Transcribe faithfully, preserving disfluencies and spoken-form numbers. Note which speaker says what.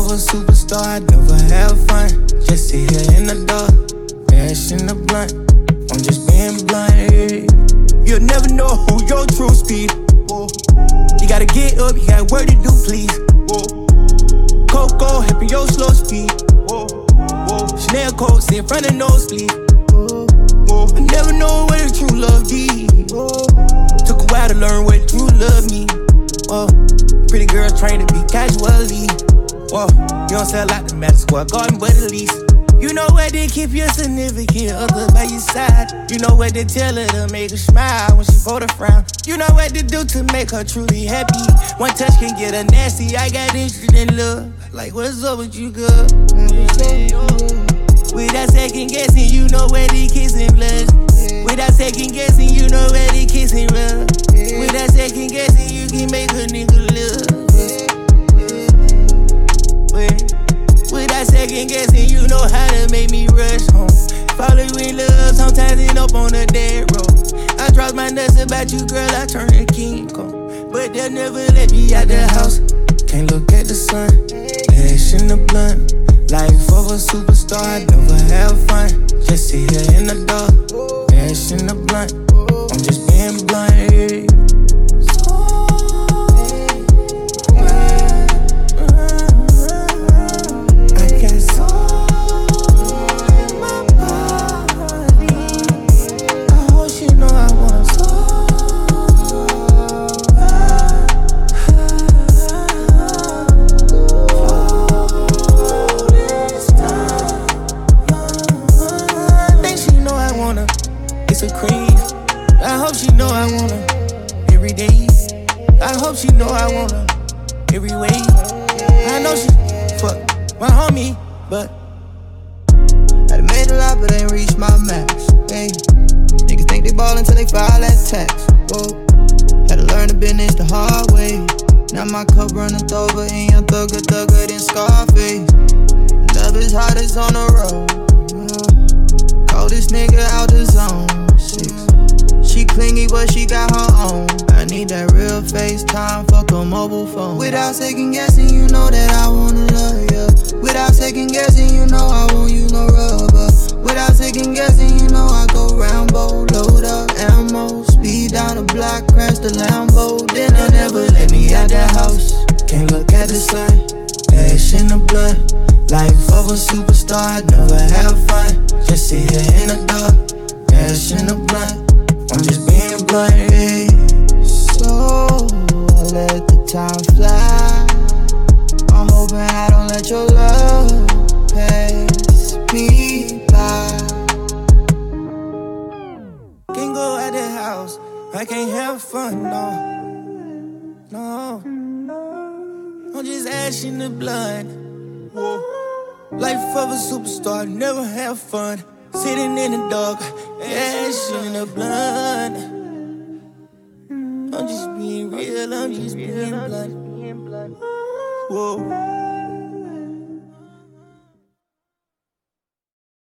Speaker 1: of a superstar, I never have fun. Just sit here in the dark, ash in the blunt. I'm just being blunt, hey. You'll never know who your true speed. Whoa. You gotta get up, you got work to do, please. Whoa. Coco, helping your slow speed. Whoa. Whoa. Chanel coat, sit in front of nosebleed. Whoa. Whoa. I never know what a true love be. Whoa. Took a while to learn what true love mean. Whoa. Pretty girls trained to be casually. Whoa. You don't sell out the Madison Square Garden, but at least you know what to keep your significant other by your side. You know what to tell her to make her smile when she go to frown. You know what to do to make her truly happy. One touch can get her nasty. I got interested in love. Like, what's up with you, girl? Without second guessing, you know where the kissing blood. Without second guessing, you know where the kissing rub. Without second guessing, you can make a nigga love. Without second guessing, you know how to make me rush home. Falling in love, sometimes end up on the dead road. I dropped my nuts about you, girl, I turn a King Kong. But they'll never let me out the house. Can't look at the sun, ash in the blunt. Life of a superstar, I never have fun. Just sit here in the dark, ash in the blunt. I'm just being blunt, hey. She know I want her every way. I know she fuck my homie, but
Speaker 2: I done made a lot, but ain't reached my max. Hey, niggas think they ball until they file that tax. Whoa, had to learn the business the hard way. Now my cup runneth over, and young thugger thugger than Scarface. Love is hottest on the road. Uh, call this nigga out the zone. Six. She clingy, but she got her own. I need that real FaceTime, fuck a mobile phone. Without second guessing, you know that I wanna love ya. Without second guessing, you know I won't use no rubber. Without second guessing, you know I go Rambo. Load up ammo, speed down the block, crash the Lambo. Then they'll never let me out the house.
Speaker 1: Can't look at the sun, ash in the blood. Life of a superstar, I never have fun. Just sit here in the dark, ash in the blunt. I'm just being blunt, hey.
Speaker 2: So I let the time fly. I'm hoping I don't let your love pass me by.
Speaker 1: Can't go out the house, I can't have fun, no. No, I'm just ash in the blood. Whoa. Life of a superstar, never have fun. Sitting in the dark, ash in the blood. I'm just being real, I'm just being blunt. Whoa.